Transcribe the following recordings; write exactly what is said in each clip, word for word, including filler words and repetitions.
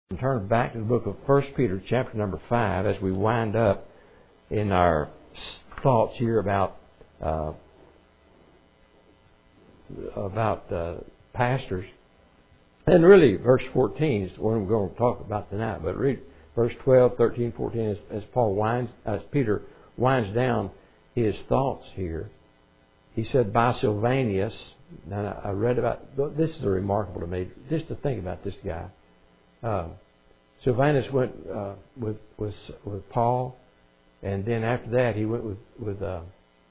And turn back to the book of First Peter, chapter number five, as we wind up in our thoughts here about uh, about uh, pastors. And really, verse fourteen is what I'm going to talk about tonight. But read verse twelve, thirteen, fourteen, as, as Paul winds, as Peter winds down his thoughts here. He said, "By Silvanus." Now I read about this is remarkable to me. Just to think about this guy. Uh, Silvanus went uh, with, with with Paul, and then after that he went with with uh,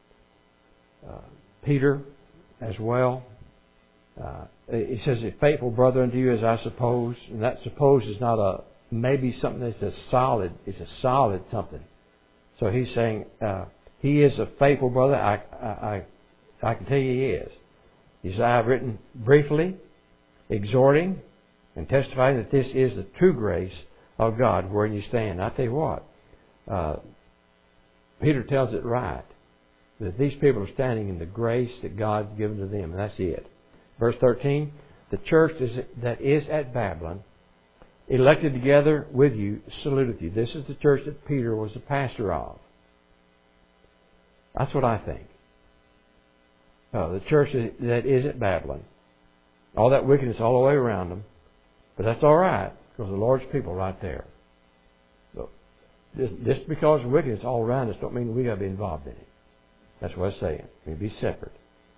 uh, Peter as well. Uh, he says, "A faithful brother unto you, as I suppose," and that "suppose" is not a maybe something that's a solid. It's a solid something. So he's saying uh, he is a faithful brother. I I I can tell you he is. He says, "I have written briefly, exhorting and testifying that this is the true grace of God wherein you stand." I tell you what, uh, Peter tells it right, that these people are standing in the grace that God's given to them, and that's it. Verse thirteen, "The church is, that is at Babylon, elected together with you, saluteth you." This is the church that Peter was the pastor of. That's what I think. Uh, the church that is at Babylon. All that wickedness all the way around them. But that's all right, because the Lord's people are right there. So, just, just because of wickedness all around us don't mean we got to be involved in it. That's what I'm saying. We be separate.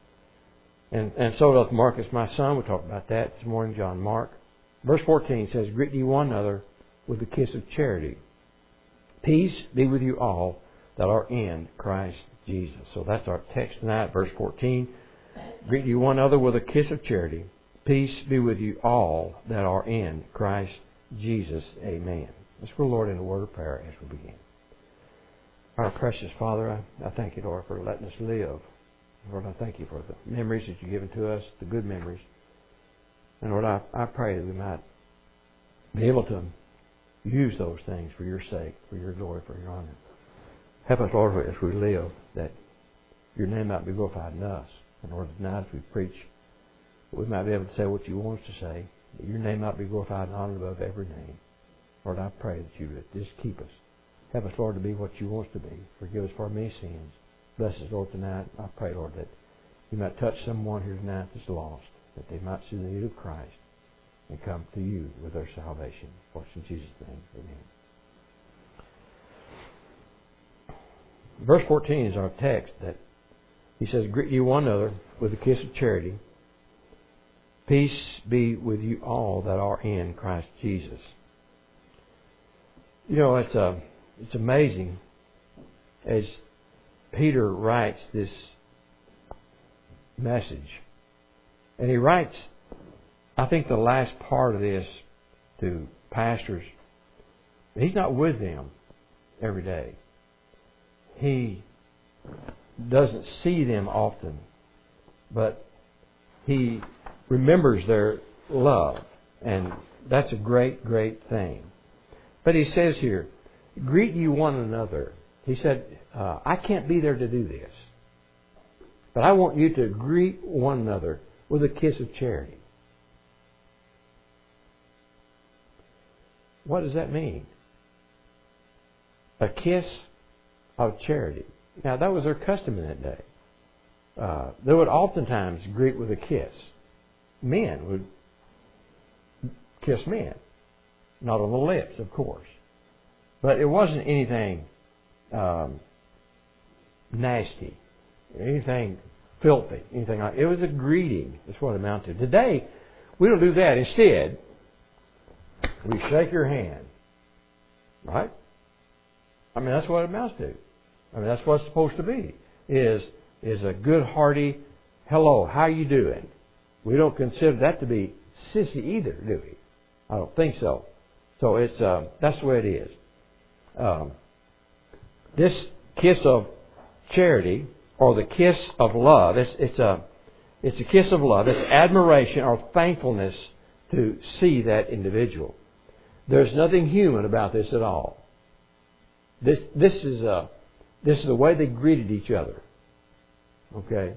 And and so doth Marcus, my son. We talked about that this morning, John Mark. Verse fourteen says, "Greet ye one another with the kiss of charity. Peace be with you all that are in Christ Jesus." So that's our text tonight, verse fourteen. "Greet ye one another with a kiss of charity. Peace be with you all that are in Christ Jesus. Amen." Let's go, Lord, in a word of prayer as we begin. Our precious Father, I, I thank you, Lord, for letting us live. Lord, I thank you for the memories that you've given to us, the good memories. And Lord, I, I pray that we might be able to use those things for your sake, for your glory, for your honor. Help us, Lord, as we live, that your name might be glorified in us. And Lord, tonight as we preach, we might be able to say what you want us to say, that your name might be glorified and honored above every name. Lord, I pray that you would just keep us. Help us, Lord, to be what you want us to be. Forgive us for our many sins. Bless us, Lord, tonight. I pray, Lord, that you might touch someone here tonight that's lost, that they might see the need of Christ and come to you with their salvation. For in Jesus' name, amen. Verse fourteen is our text that he says, "Greet you one another with a kiss of charity. Peace be with you all that are in Christ Jesus." You know, it's a, it's amazing as Peter writes this message. And he writes, I think, the last part of this to pastors. He's not with them every day. He doesn't see them often. But he remembers their love. And that's a great, great thing. But he says here, "Greet you one another." He said, uh, I can't be there to do this. But I want you to greet one another with a kiss of charity. What does that mean? A kiss of charity. Now, that was their custom in that day. Uh, they would oftentimes greet with a kiss. Men would kiss men. Not on the lips, of course. But it wasn't anything um, nasty, anything filthy, anything like that. It was a greeting. That's what it amounted to. Today, we don't do that. Instead, we shake your hand. Right? I mean, that's what it amounts to. I mean, that's what it's supposed to be. Is is a good, hearty, hello, how you doing? We don't consider that to be sissy either, do we? I don't think so. So it's uh, that's the way it is. Um, this kiss of charity, or the kiss of love, it's, it's a it's a kiss of love. It's admiration or thankfulness to see that individual. There's nothing human about this at all. This this is a this is the way they greeted each other. Okay.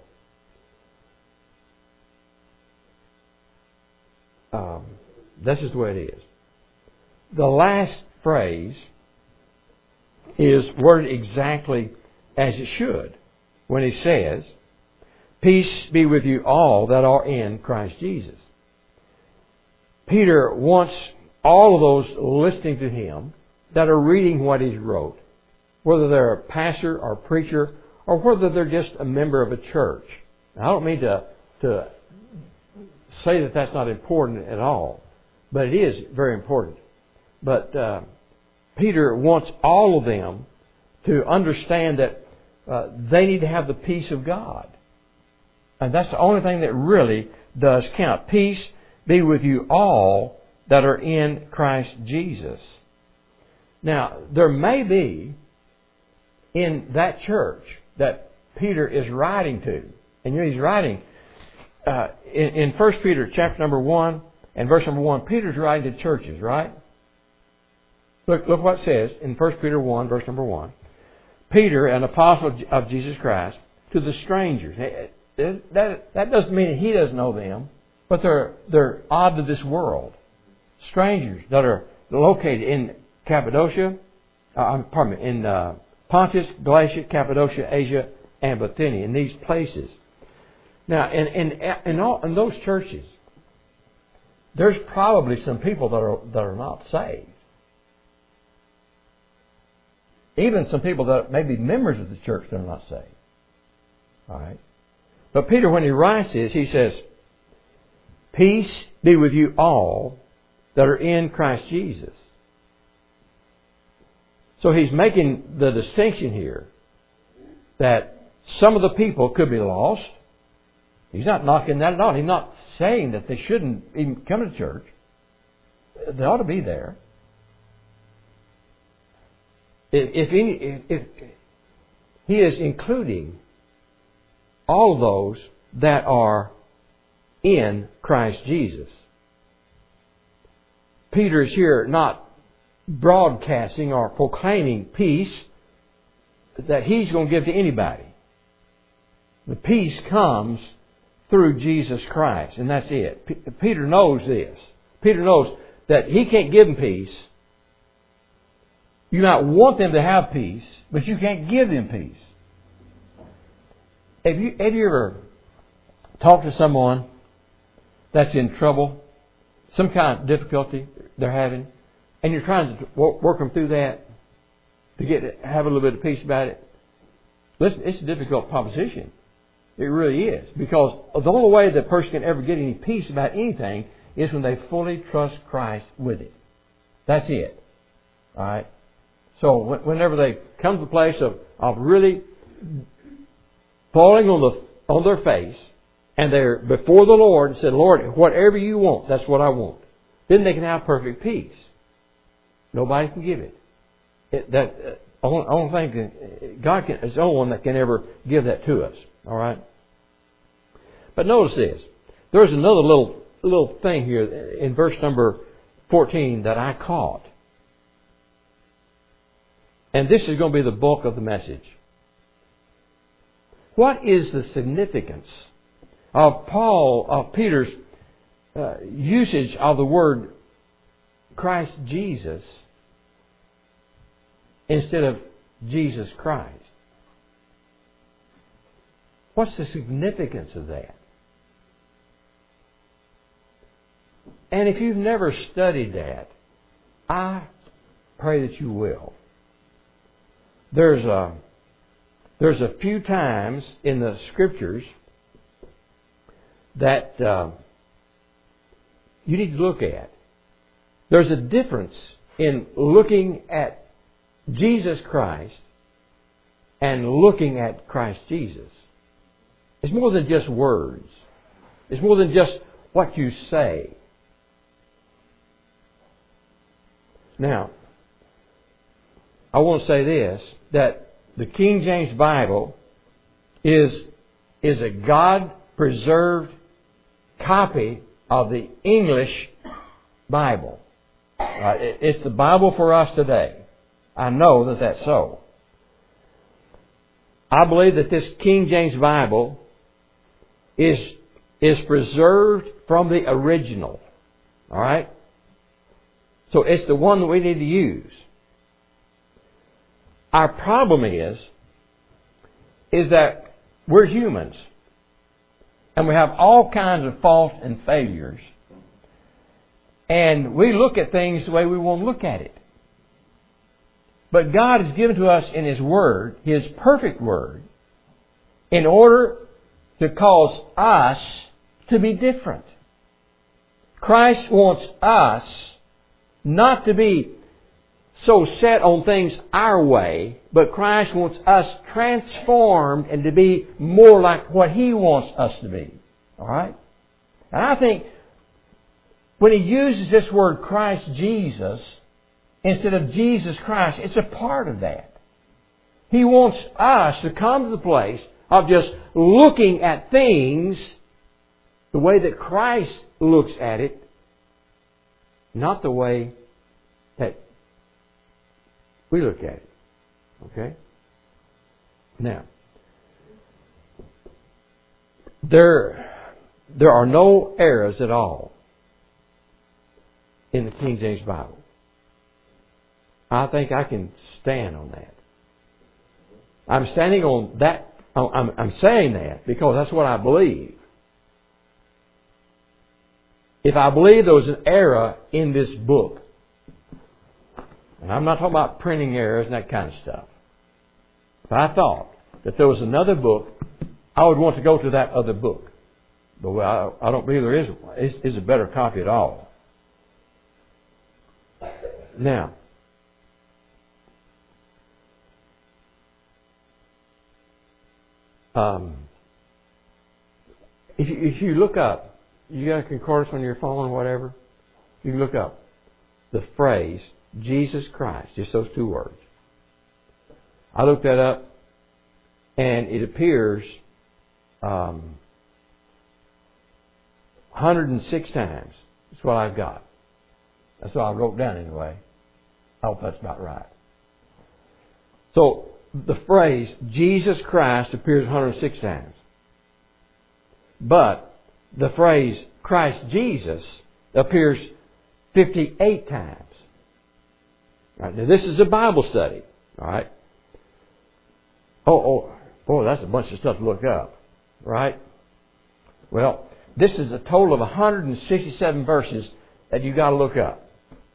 Um, this is the way it is. the last phrase is worded exactly as it should when he says, "Peace be with you all that are in Christ Jesus." Peter wants all of those listening to him that are reading what he wrote, whether they're a pastor or preacher or whether they're just a member of a church. Now, I don't mean to, to say that that's not important at all, but it is very important. But uh, Peter wants all of them to understand that uh, they need to have the peace of God. And that's the only thing that really does count. Peace be with you all that are in Christ Jesus. Now, there may be in that church that Peter is writing to, and you know he's writing uh, in, in First Peter chapter number one and verse number one. Peter's writing to churches, right? Look, look what it says in First Peter one, verse number one. Peter, an apostle of Jesus Christ, to the strangers. That, that doesn't mean that he doesn't know them, but they're they're odd to this world. Strangers that are located in Cappadocia, uh, pardon me, in uh, Pontus, Galatia, Cappadocia, Asia, and Bithynia, in these places. Now, in in in, all, in those churches, there's probably some people that are that are not saved. Even some people that may be members of the church that are not saved. All right. But Peter, when he writes this, he says, "Peace be with you all that are in Christ Jesus." So he's making the distinction here that some of the people could be lost. He's not knocking that at all. He's not saying that they shouldn't even come to church. They ought to be there. If, if, any, if, if he is including all of those that are in Christ Jesus. Peter is here not broadcasting or proclaiming peace that he's going to give to anybody. The peace comes through Jesus Christ, and that's it. P- Peter knows this. Peter knows that he can't give them peace. You might want them to have peace, but you can't give them peace. Have you, have you ever talked to someone that's in trouble, some kind of difficulty they're having, and you're trying to work them through that to get have a little bit of peace about it? Listen, it's a difficult proposition. It really is. Because the only way that person can ever get any peace about anything is when they fully trust Christ with it. That's it. All right? So whenever they come to the place of, of really falling on the on their face, and they're before the Lord and said, "Lord, whatever you want, that's what I want," then they can have perfect peace. Nobody can give it. it that uh, only, only thing can, God can, is the only one that can ever give that to us. All right. But notice this. There's another little little thing here in verse number fourteen that I caught, and this is going to be the bulk of the message. What is the significance of Paul, of Peter's uh, usage of the word Christ Jesus instead of Jesus Christ? What's the significance of that? And if you've never studied that, I pray that you will. There's a There's a few times in the Scriptures that uh, you need to look at. There's a difference in looking at Jesus Christ and looking at Christ Jesus. It's more than just words. It's more than just what you say. Now, I want to say this, that the King James Bible is, is a God-preserved copy of the English Bible. Uh, it, it's the Bible for us today. I know that that's so. I believe that this King James Bible is, is preserved from the original. All right? So it's the one that we need to use. Our problem is, is that we're humans. And we have all kinds of faults and failures. And we look at things the way we want to look at it. But God has given to us in His Word, His perfect Word, in order to cause us to be different. Christ wants us not to be so set on things our way, but Christ wants us transformed and to be more like what He wants us to be. All right? And I think when He uses this word Christ Jesus instead of Jesus Christ, it's a part of that. He wants us to come to the place of just looking at things the way that Christ looks at it, not the way that we look at it. Okay? Now, there, there are no errors at all in the King James Bible. I think I can stand on that. I'm standing on that. I'm, I'm saying that because that's what I believe. If I believe there was an error in this book, and I'm not talking about printing errors and that kind of stuff. If I thought that there was another book, I would want to go to that other book. But I, I don't believe there is, is, is a better copy at all. Now, um, if you, if you look up, you got a concordance on your phone or whatever, you can look up the phrase Jesus Christ, just those two words. I looked that up, and it appears um, one hundred six times. That's what I've got. That's what I wrote down anyway. I hope that's about right. So the phrase Jesus Christ appears one hundred six times. But the phrase Christ Jesus appears fifty-eight times. Right, now this is a Bible study. All right. Oh, oh, boy, that's a bunch of stuff to look up. Right? Well, this is a total of one hundred sixty-seven verses that you've got to look up.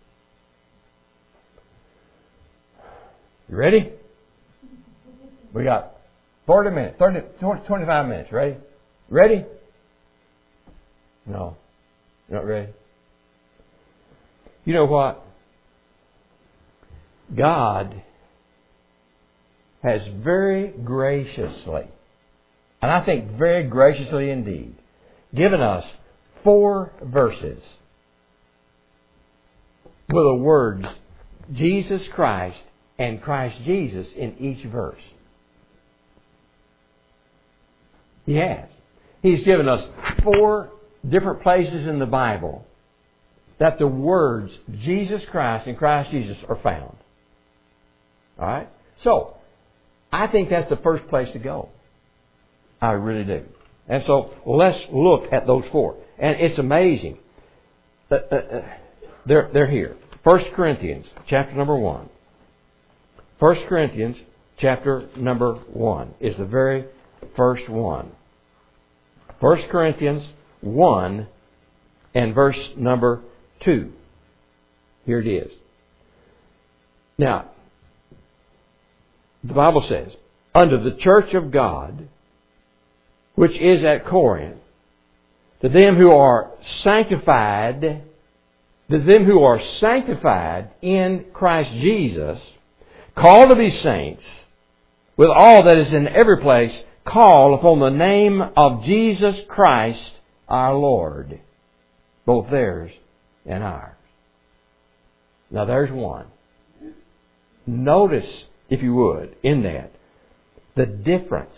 You ready? We got forty minutes, thirty, twenty-five minutes. Ready? Ready? No. You're not ready? You know what? God has very graciously, and I think very graciously indeed, given us four verses with the words Jesus Christ and Christ Jesus in each verse. He has. He's given us four different places in the Bible that the words Jesus Christ and Christ Jesus are found. All right? So, I think that's the first place to go. I really do. And so, let's look at those four. And it's amazing. Uh, uh, uh, they're, they're here. First Corinthians, chapter number one. First Corinthians, chapter number one is the very first one. First Corinthians one and verse number two. Here it is. Now, the Bible says, unto the church of God, which is at Corinth, to them who are sanctified, to them who are sanctified in Christ Jesus, called to be saints, with all that is in every place, call upon the name of Jesus Christ our Lord, both theirs and ours. Now there's one. Notice, if you would, in that, the difference.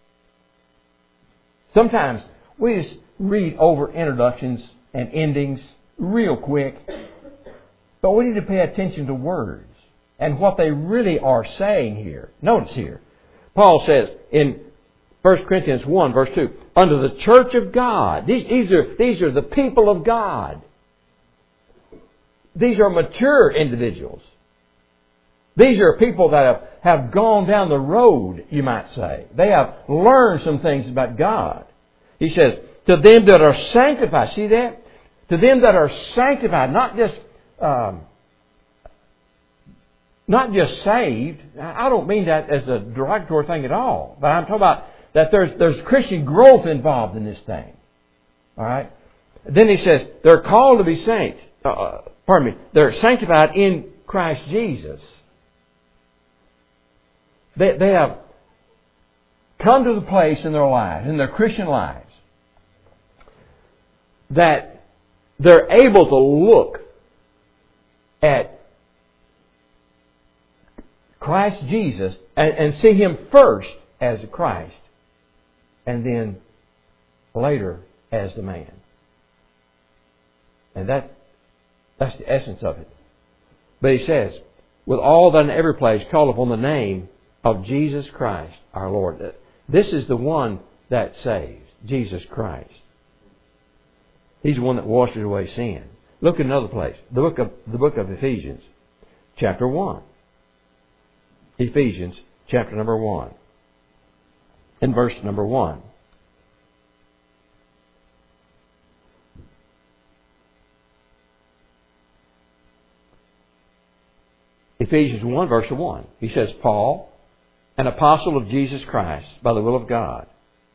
Sometimes we just read over introductions and endings real quick, but we need to pay attention to words and what they really are saying here. Notice here, Paul says in First Corinthians one, verse two, unto the church of God. These, these, are, these are the people of God. these are mature individuals. These are people that have, have gone down the road, you might say. They have learned some things about God. He says, to them that are sanctified, see that? To them that are sanctified, not just um, not just saved. I don't mean that as a derogatory thing at all. But I'm talking about that there's there's Christian growth involved in this thing. All right? Then he says, they're called to be saints. Uh, pardon me. They're sanctified in Christ Jesus. They, they have come to the place in their lives, in their Christian lives, that they're able to look at Christ Jesus and, and see Him first as Christ, and then later as the man. And that's, that's the essence of it. But he says, with all that in every place, call upon the name of Jesus Christ, our Lord. This is the one that saves, Jesus Christ. He's the one that washes away sin. Look at another place. The book of, the book of Ephesians, chapter one. Ephesians, chapter number one. In verse number one. Ephesians one, verse one. He says, Paul, an apostle of Jesus Christ, by the will of God.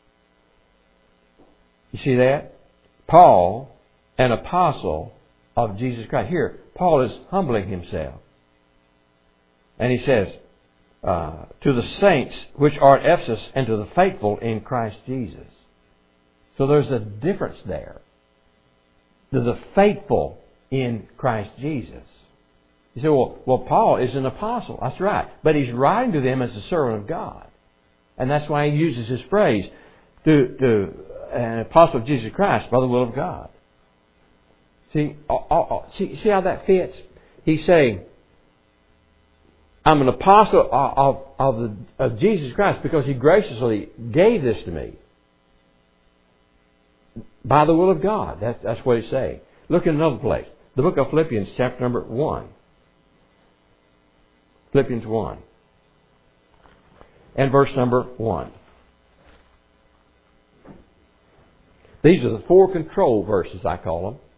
You see that? Paul, an apostle of Jesus Christ. Here, Paul is humbling himself. And he says, uh, to the saints which are at Ephesus and to the faithful in Christ Jesus. So there's a difference there. To the faithful in Christ Jesus. You say, well, well, Paul is an apostle. That's right. But he's writing to them as a servant of God. And that's why he uses this phrase, to, to an apostle of Jesus Christ by the will of God. See, see, see how that fits? He's saying, I'm an apostle of, of, of, the, of Jesus Christ because He graciously gave this to me. By the will of God. That, that's what he's saying. Look at another place. The book of Philippians, chapter number one. Philippians one. And verse number one. These are the four control verses, I call them.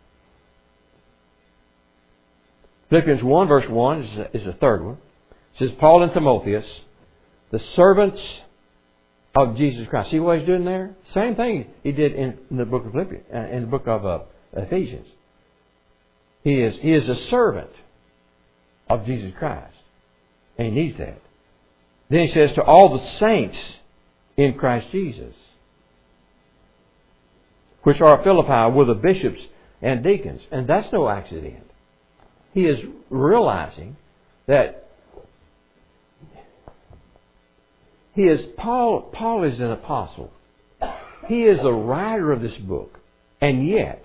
Philippians one, verse one is, is the third one. It says, Paul and Timotheus, the servants of Jesus Christ. See what he's doing there? Same thing he did in, in the book of Philippians, uh, in the book of uh, Ephesians. He is, he is a servant of Jesus Christ. And he needs that. Then he says, to all the saints in Christ Jesus, which are at Philippi with the bishops and deacons. And that's no accident. He is realizing that he is Paul. Paul is an apostle. He is the writer of this book. And yet,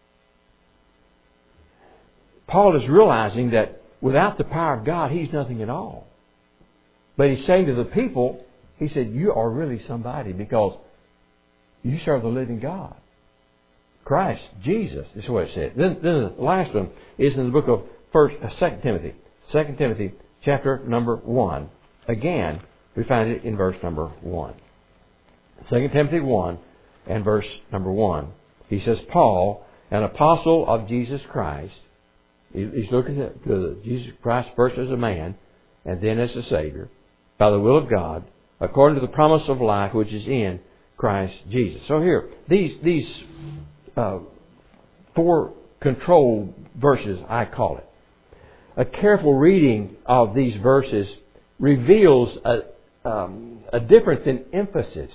Paul is realizing that without the power of God, he's nothing at all. But he's saying to the people, he said, you are really somebody because you serve the living God. Christ, Jesus, is what it said. Then, then the last one is in the book of First, uh, Second Timothy. Second Timothy, chapter number one. Again, we find it in verse number one. Second Timothy one and verse number one. He says, Paul, an apostle of Jesus Christ. He's looking at Jesus Christ first as a man and then as a Savior, by the will of God, according to the promise of life which is in Christ Jesus. So here, these these uh, four control verses, I call it. A careful reading of these verses reveals a, um, a difference in emphasis.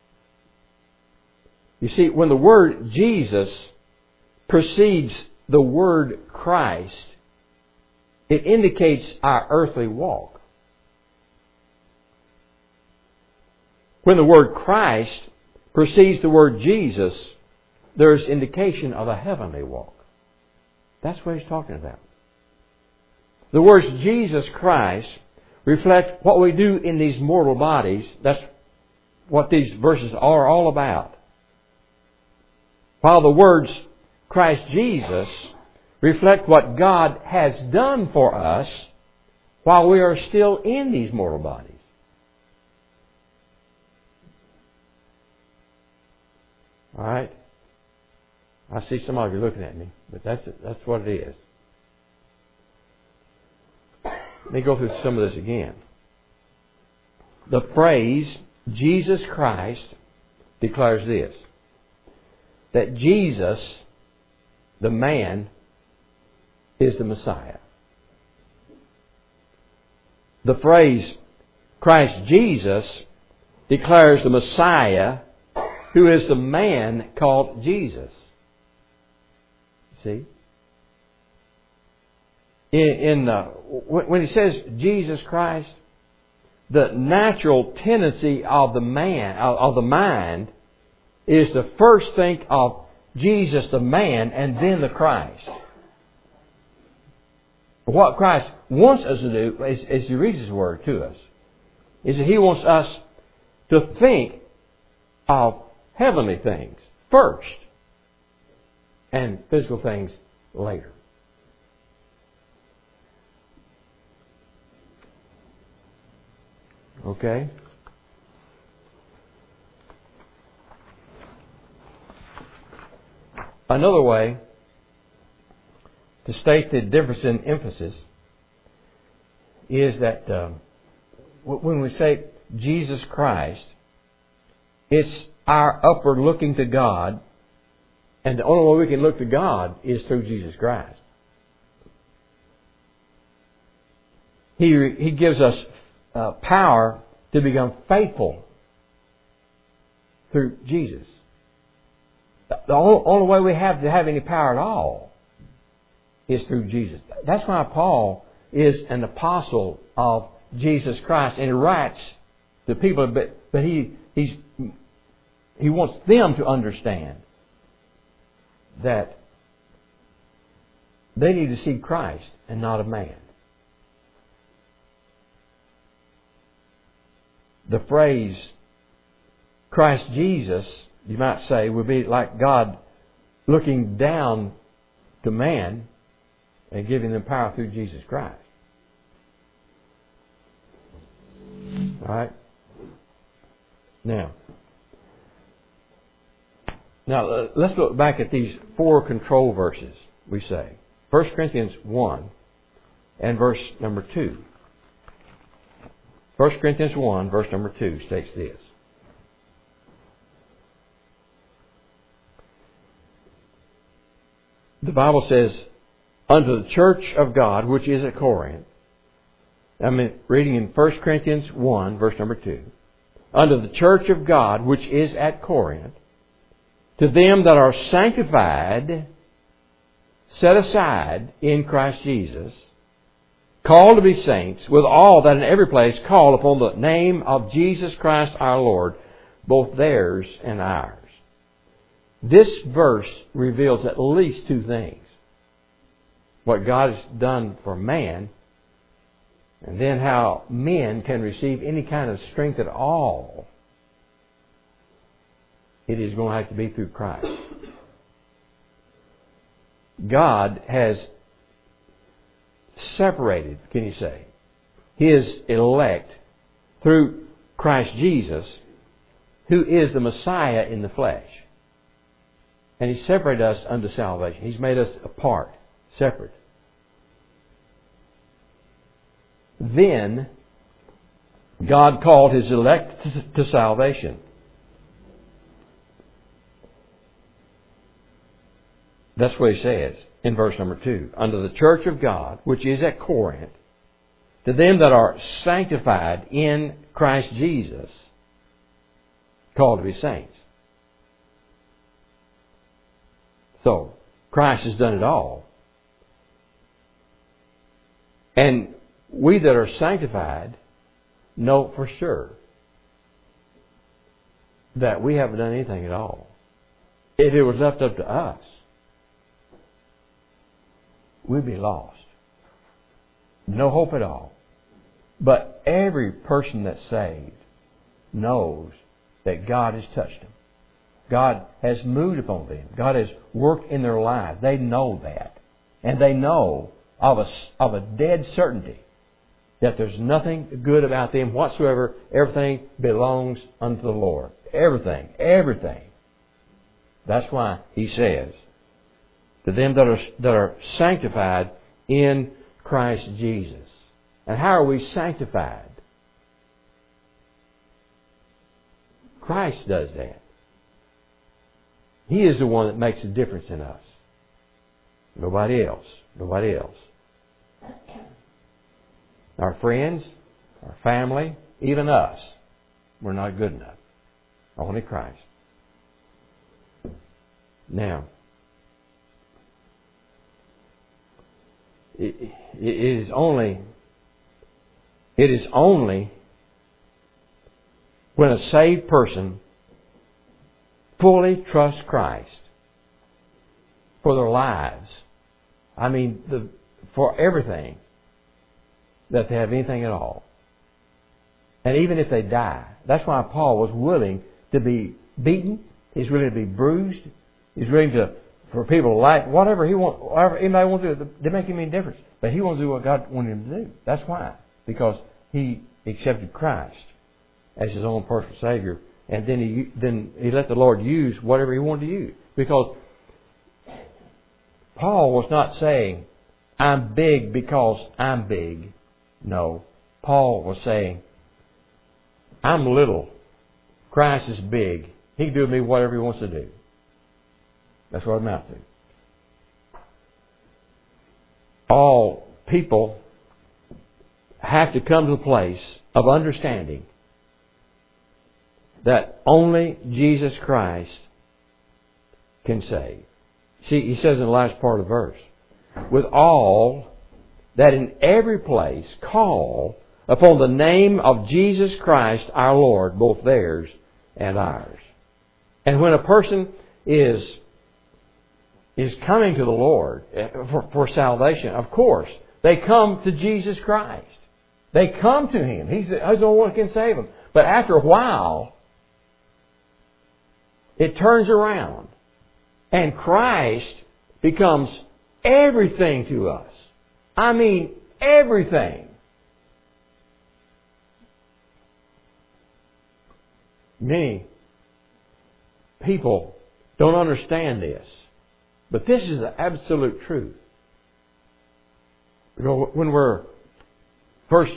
You see, when the word Jesus precedes the word Christ, it indicates our earthly walk. When the word Christ precedes the word Jesus, there's indication of a heavenly walk. That's what he's talking about. The words Jesus Christ reflect what we do in these mortal bodies. That's what these verses are all about. While the words Christ Jesus reflect what God has done for us while we are still in these mortal bodies. All right? I see some of you looking at me, but that's it. That's what it is. Let me go through some of this again. The phrase Jesus Christ declares this, that Jesus, the man, is the Messiah. The phrase Christ Jesus declares the Messiah, who is the man called Jesus. See? In, in uh, when he says Jesus Christ, the natural tendency of the man, of, of the mind, is to first think of Jesus the man and then the Christ. What Christ wants us to do, as, as He reads His Word to us, is that He wants us to think of heavenly things first and physical things later. Okay? Another way to state the difference in emphasis is that uh, when we say Jesus Christ, it's our upward looking to God, and the only way we can look to God is through Jesus Christ. He, he gives us uh, power to become faithful through Jesus. The only, only way we have to have any power at all is through Jesus. That's why Paul is an apostle of Jesus Christ, and he writes to people, but, but he he's, he wants them to understand that they need to see Christ and not a man. The phrase Christ Jesus, you might say, would be like God looking down to man and giving them power through Jesus Christ. All right? Now, now let's look back at these four control verses, we say. First Corinthians one and verse number two. First Corinthians one, verse number two states this. The Bible says, unto the church of God, which is at Corinth. I'm reading in First Corinthians one, verse number two. Unto the church of God, which is at Corinth, to them that are sanctified, set aside in Christ Jesus, called to be saints, with all that in every place call upon the name of Jesus Christ our Lord, both theirs and ours. This verse reveals at least two things. What God has done for man, and then how men can receive any kind of strength at all. It is going to have to be through Christ. God has separated, can you say, His elect through Christ Jesus, who is the Messiah in the flesh. And He separated us unto salvation. He's made us apart, separate. Then God called His elect to salvation. That's what He says in verse number two. Unto the church of God, which is at Corinth, to them that are sanctified in Christ Jesus, called to be saints. So, Christ has done it all. And we that are sanctified know for sure that we haven't done anything at all. If it was left up to us, we'd be lost. No hope at all. But every person that's saved knows that God has touched them. God has moved upon them. God has worked in their lives. They know that. And they know of a, of a dead certainty that there's nothing good about them whatsoever. Everything belongs unto the Lord. Everything. Everything. That's why He says, to them that are, that are sanctified in Christ Jesus. And how are we sanctified? Christ does that. He is the one that makes a difference in us. Nobody else. Nobody else. Our friends, our family, even us, we're not good enough. Only Christ. Now, it, it is only it is only when a saved person fully trusts Christ for their lives, I mean, the, for everything, that they have anything at all. And even if they die, that's why Paul was willing to be beaten. He's willing to be bruised. He's willing to, for people to like whatever he want, whatever anybody wants to do, they make him any difference. But he wants to do what God wanted him to do. That's why, because he accepted Christ as his own personal Savior, and then he then he let the Lord use whatever He wanted to use. Because Paul was not saying, "I'm big because I'm big." No, Paul was saying, "I'm little. Christ is big. He can do with me whatever He wants to do." That's what it amounts to. All people have to come to the place of understanding that only Jesus Christ can save. See, he says in the last part of the verse, with all that in every place call upon the name of Jesus Christ our Lord, both theirs and ours. And when a person is is coming to the Lord for, for salvation, of course, they come to Jesus Christ. They come to Him. He's the, He's the one who can save them. But after a while, it turns around. And Christ becomes everything to us. I mean, everything. Many people don't understand this. But this is the absolute truth. You know, when we're first,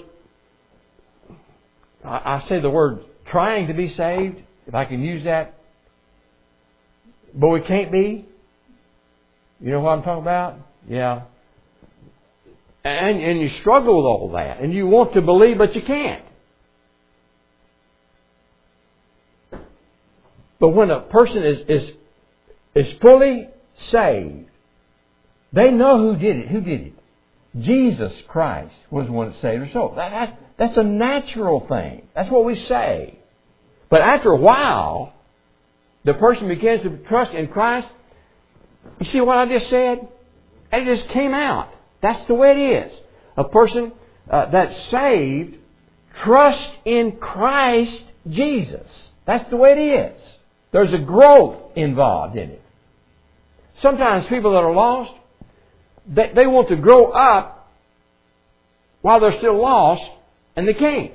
I say the word trying to be saved, if I can use that, but we can't be. You know what I'm talking about? Yeah. And, and you struggle with all that. And you want to believe, but you can't. But when a person is, is, is fully saved, they know who did it. Who did it? Jesus Christ was the one that saved their soul. That, that, that's a natural thing. That's what we say. But after a while, the person begins to trust in Christ. You see what I just said? And it just came out. That's the way it is. A person uh, that's saved trusts in Christ Jesus. That's the way it is. There's a growth involved in it. Sometimes people that are lost, they, they want to grow up while they're still lost, and they can't.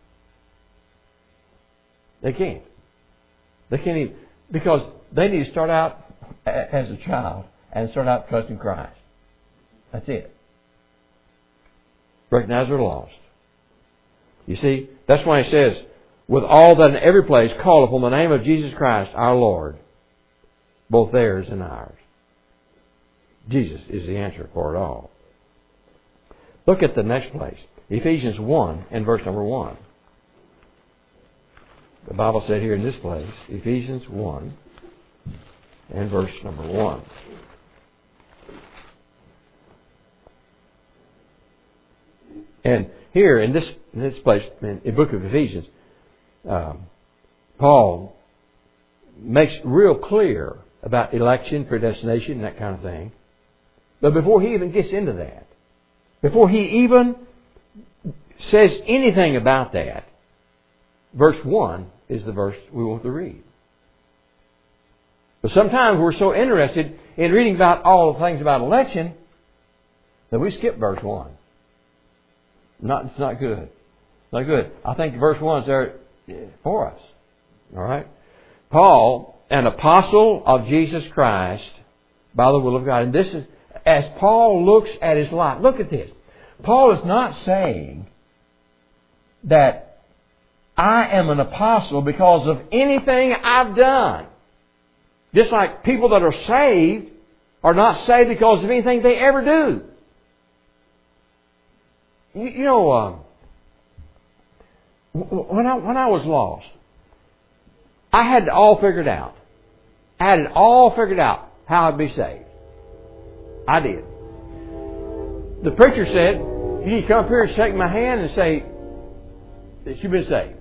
They can't. They can't even, because they need to start out as a child and start out trusting Christ. That's it. Recognize they're lost. You see, that's why He says, with all that in every place call upon the name of Jesus Christ our Lord, both theirs and ours. Jesus is the answer for it all. Look at the next place. Ephesians one and verse number one. The Bible said here in this place, Ephesians one and verse number one. And here in this in this place, in the book of Ephesians, um, Paul makes real clear about election, predestination, and that kind of thing. But before he even gets into that, before he even says anything about that, verse one is the verse we want to read. But sometimes we're so interested in reading about all the things about election Now we skip verse one. Not, it's not good. It's not good. I think verse one is there for us. All right? Paul, an apostle of Jesus Christ by the will of God. And this is, as Paul looks at his life, look at this. Paul is not saying that I am an apostle because of anything I've done. Just like people that are saved are not saved because of anything they ever do. You, you know, uh, when I when I was lost, I had it all figured out. I had it all figured out how I'd be saved. I did. The preacher said, "You need to come up here and shake my hand and say that you've been saved."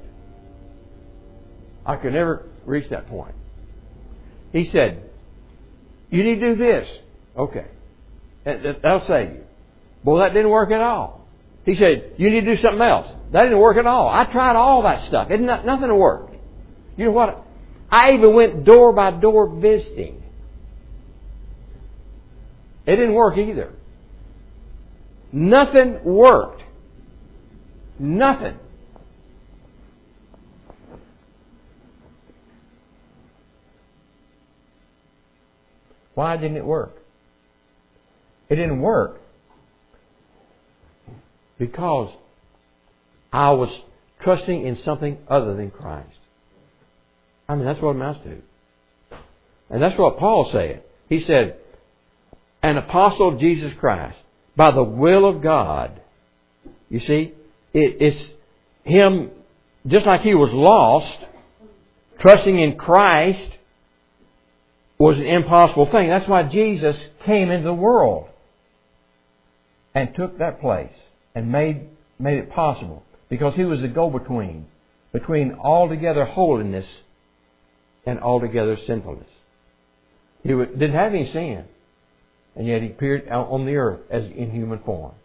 I could never reach that point. He said, "You need to do this." Okay. That'll save you. Well, that didn't work at all. He said, "You need to do something else." That didn't work at all. I tried all that stuff. It, nothing worked. You know what? I even went door by door visiting. It didn't work either. Nothing worked. Nothing. Why didn't it work? It didn't work because I was trusting in something other than Christ. I mean, that's what it amounts to. And that's what Paul said. He said, an apostle of Jesus Christ, by the will of God. You see, it, it's him, just like he was lost, trusting in Christ was an impossible thing. That's why Jesus came into the world and took that place and made made it possible. Because he was the go-between between altogether holiness and altogether sinfulness. He didn't have any sin, and yet he appeared out on the earth as in human form.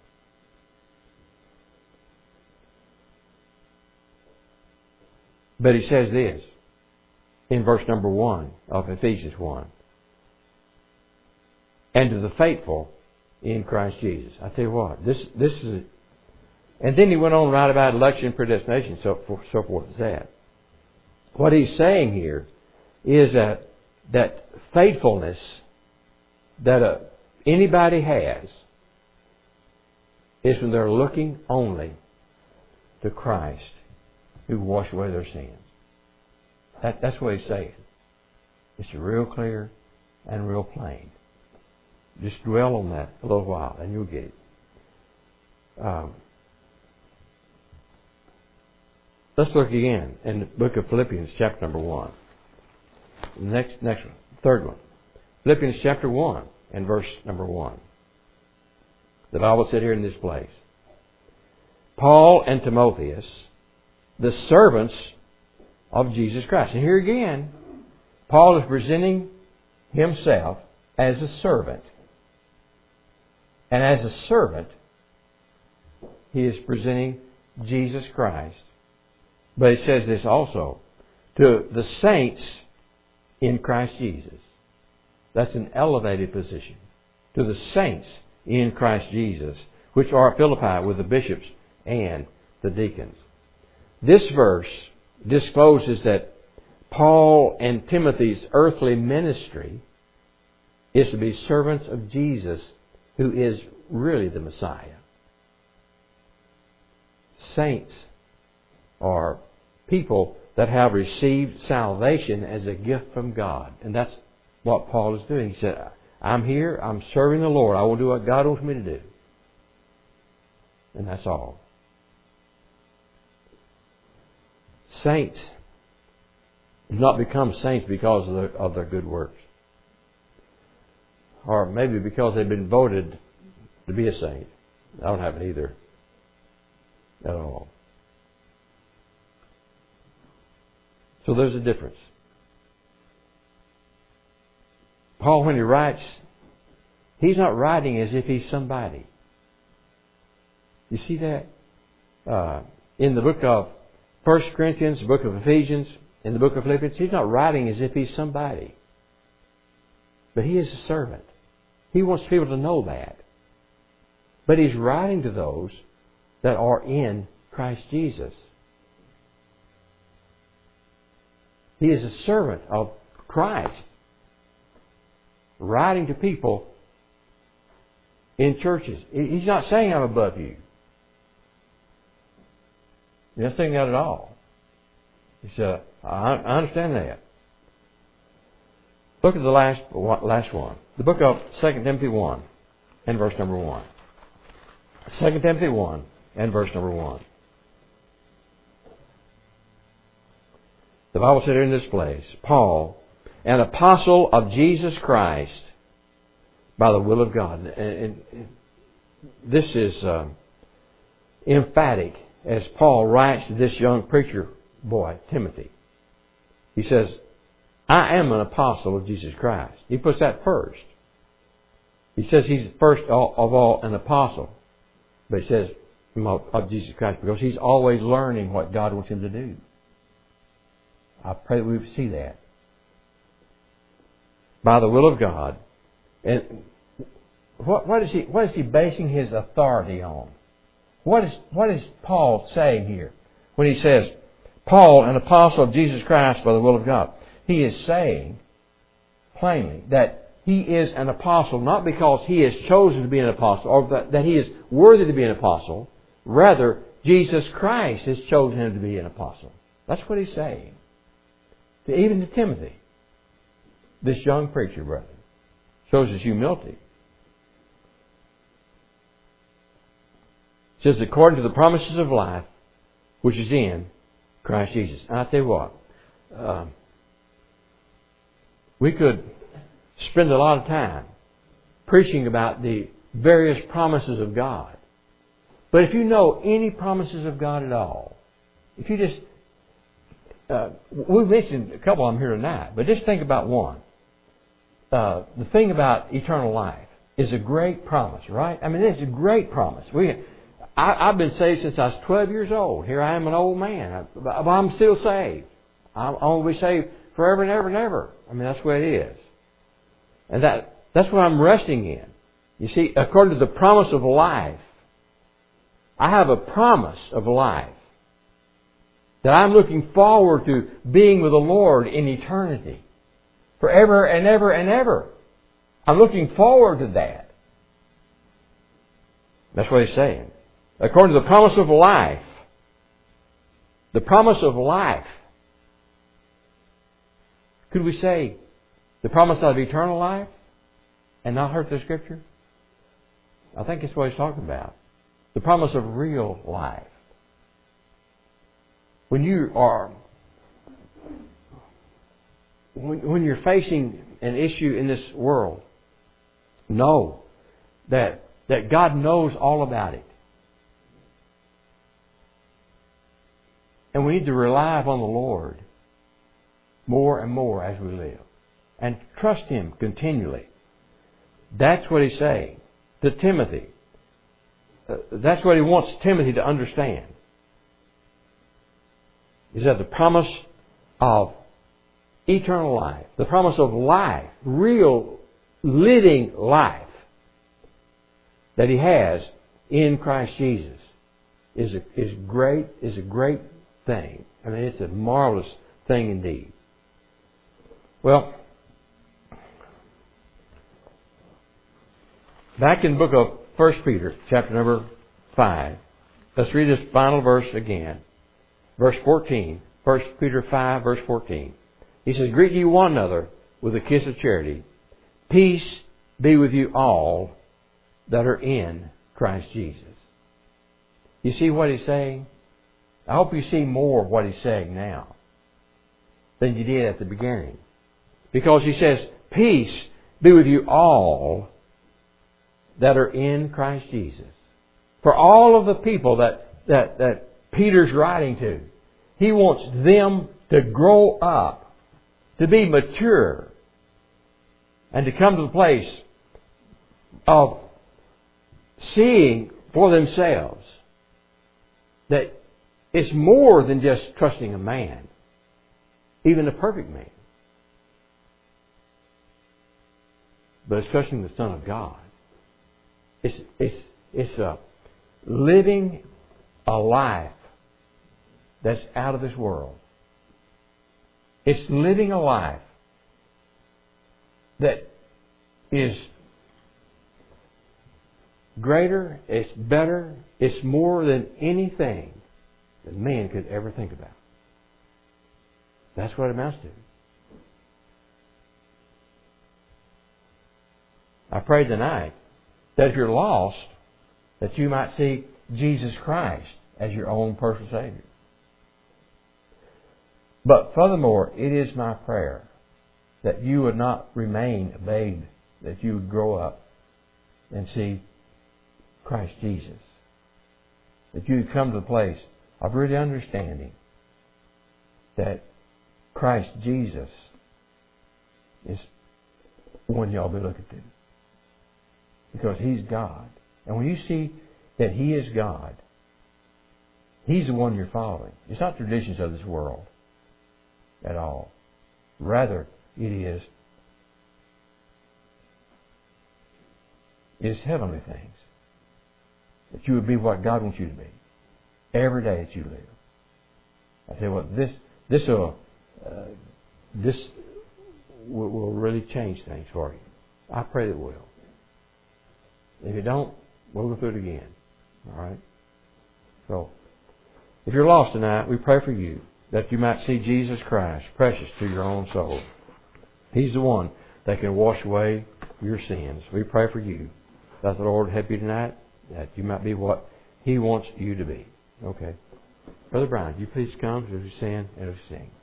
But he says this in verse number one of Ephesians one. And to the faithful in Christ Jesus. I tell you what, this this is... And then he went on to write about election and predestination, so forth, so forth as that. What he's saying here is that that faithfulness that uh, anybody has is when they're looking only to Christ who washed away their sins. That, that's what he's saying. It's real clear and real plain. Just dwell on that a little while and you'll get it. Um, let's look again in the book of Philippians chapter number one. Next, next one, third one. Philippians chapter one and verse number one. The Bible said here in this place, Paul and Timotheus, the servants of Jesus Christ. And here again, Paul is presenting himself as a servant. And as a servant, he is presenting Jesus Christ. But it says this also, to the saints in Christ Jesus. That's an elevated position. To the saints in Christ Jesus, which are at Philippi with the bishops and the deacons. This verse discloses that Paul and Timothy's earthly ministry is to be servants of Jesus, who is really the Messiah. Saints are people that have received salvation as a gift from God. And that's what Paul is doing. He said, I'm here, I'm serving the Lord. I will do what God wants me to do. And that's all. Saints do not become saints because of their, of their good works. Or maybe because they've been voted to be a saint. I don't have it either. At all. So there's a difference. Paul, when he writes, he's not writing as if he's somebody. You see that? Uh, in the book of First Corinthians, the book of Ephesians, in the book of Philippians, he's not writing as if he's somebody. But he is a servant. He wants people to know that. But he's writing to those that are in Christ Jesus. He is a servant of Christ, writing to people in churches. He's not saying I'm above you. He's not saying that at all. He said, I understand that. Look at the last last one. The book of Second Timothy one and verse number one. Second Timothy one and verse number one. The Bible said in this place, Paul, an apostle of Jesus Christ, by the will of God. And, and this is uh, emphatic as Paul writes to this young preacher boy, Timothy. He says, I am an apostle of Jesus Christ. He puts that first. He says he's first of all an apostle. But he says of Jesus Christ because he's always learning what God wants him to do. I pray that we see that. By the will of God. And what, what is he what is he basing his authority on? What is what is Paul saying here when he says, Paul, an apostle of Jesus Christ by the will of God? He is saying plainly that he is an apostle not because he is chosen to be an apostle or that, that he is worthy to be an apostle. Rather, Jesus Christ has chosen him to be an apostle. That's what he's saying. To, even to Timothy, this young preacher brother, shows his humility. It says, according to the promises of life, which is in Christ Jesus. And I tell you what, uh, we could spend a lot of time preaching about the various promises of God. But if you know any promises of God at all, if you just, uh, we've mentioned a couple of them here tonight, but just think about one. Uh, the thing about eternal life is a great promise, right? I mean, it's a great promise. We, I, I've been saved since I was twelve years old. Here I am, an old man. I, I'm still saved. I'm going to be saved forever and ever and ever. I mean, that's the way it is. And that that's what I'm resting in. You see, according to the promise of life, I have a promise of life that I'm looking forward to being with the Lord in eternity. Forever and ever and ever. I'm looking forward to that. That's what he's saying. According to the promise of life. The promise of life. Could we say the promise of eternal life and not hurt the Scripture? I think that's what he's talking about. The promise of real life. When you are when, when you're facing an issue in this world, know that that God knows all about it. And we need to rely upon the Lord more and more as we live. And trust Him continually. That's what he's saying to Timothy. Uh, that's what he wants Timothy to understand. Is that the promise of eternal life, the promise of life, real living life that he has in Christ Jesus is a, is great is a great thing. I mean, it's a marvelous thing indeed. Well, back in the book of First Peter, chapter number five, let's read this final verse again. Verse fourteen, First Peter five, verse fourteen. He says, greet ye one another with a kiss of charity. Peace be with you all that are in Christ Jesus. You see what he's saying? I hope you see more of what he's saying now than you did at the beginning. Because he says, peace be with you all that are in Christ Jesus. For all of the people that, that, that Peter's writing to, he wants them to grow up, to be mature, and to come to the place of seeing for themselves that it's more than just trusting a man, even a perfect man. But it's trusting the Son of God. It's, it's, It's a living a life that's out of this world. It's living a life that is greater, it's better, it's more than anything that man could ever think about. That's what it amounts to. I pray tonight that if you're lost, that you might see Jesus Christ as your own personal Savior. But furthermore, it is my prayer that you would not remain a babe, that you would grow up and see Christ Jesus. That you would come to the place of really understanding that Christ Jesus is the one you ought to be looking to. Because He's God. And when you see that He is God, He's the one you're following. It's not traditions of this world at all. Rather, it is it is heavenly things. That you would be what God wants you to be every day that you live. I tell you what, this this will uh, this will, will really change things for you. I pray it will. If you don't, we'll go through it again. All right. So, if you're lost tonight, we pray for you that you might see Jesus Christ, precious to your own soul. He's the one that can wash away your sins. We pray for you that the Lord help you tonight, that you might be what He wants you to be. Okay. Brother Brian, you please come as we stand and we sing.